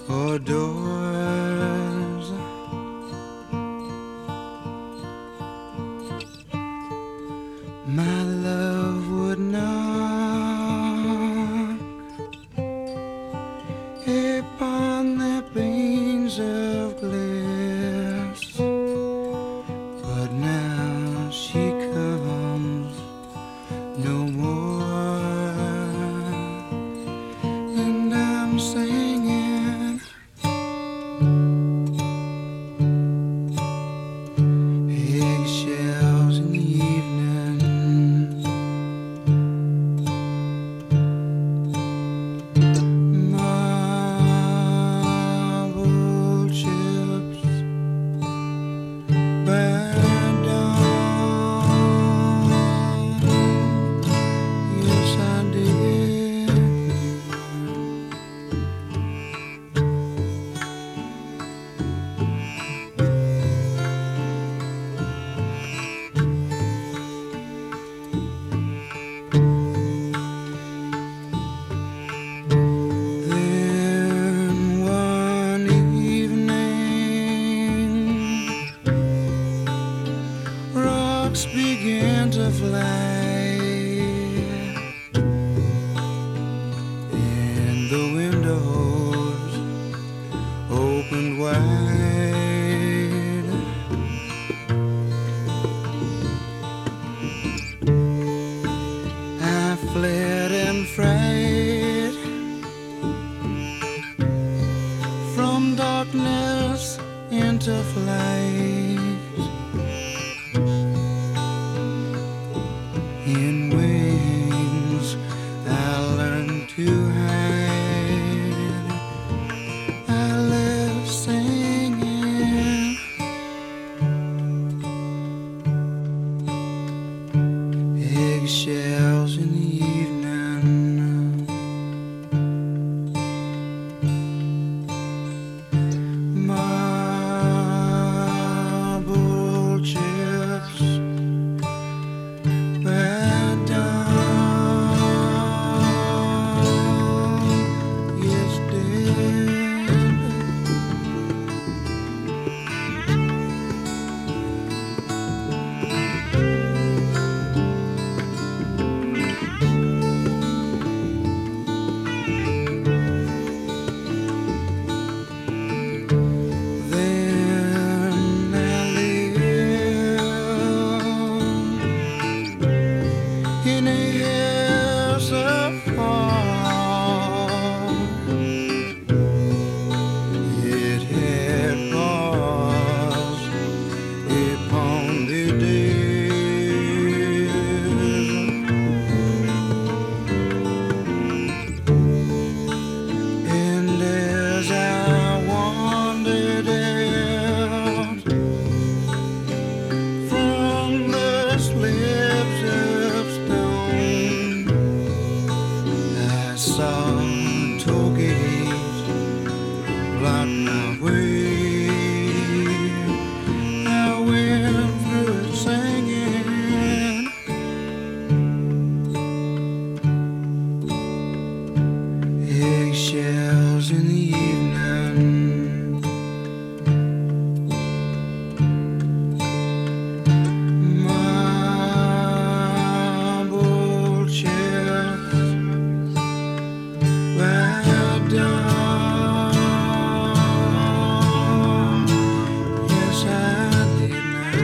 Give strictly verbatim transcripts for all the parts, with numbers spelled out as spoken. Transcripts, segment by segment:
or doors. My love would knock upon the panes of glass, but now she comes no more, and I'm singing eggshells in the evening, marble chips by dawn. Yes, I did. Then one evening, rocks began to fly, and the windows opened wide. I fled in fright from darkness into flight. In wings I learned to hide. I left singing eggshells in the evening, marble chips by dawn. Yes, dead. Then I lived in a house apart. It had bars upon the dead, and as I wandered out from the slabs of stone, I saw toll gates block my way. I went through it singing eggshells in the evening, marble chips by dawn. Yes, I did now.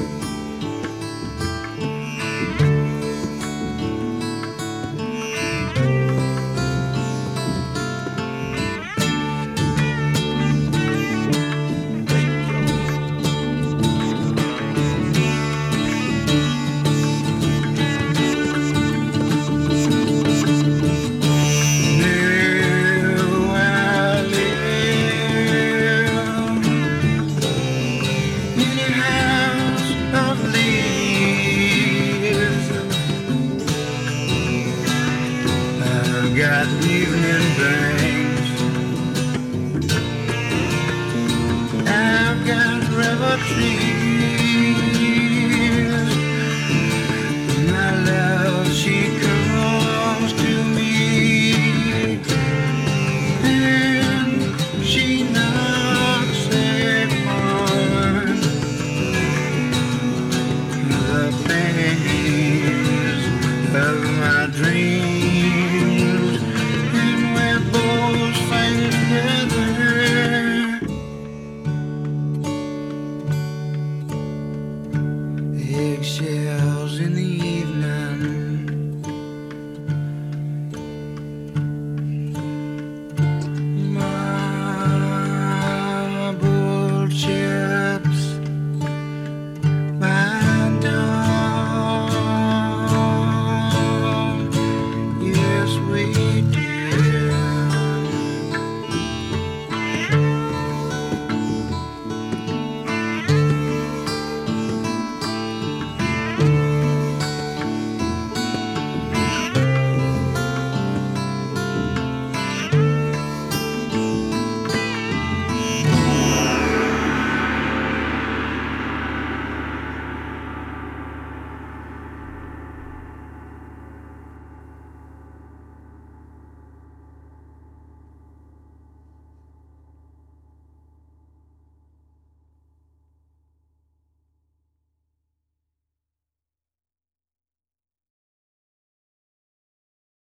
Now I live in a house of leaves. I've got evening bangs. I've got river trees.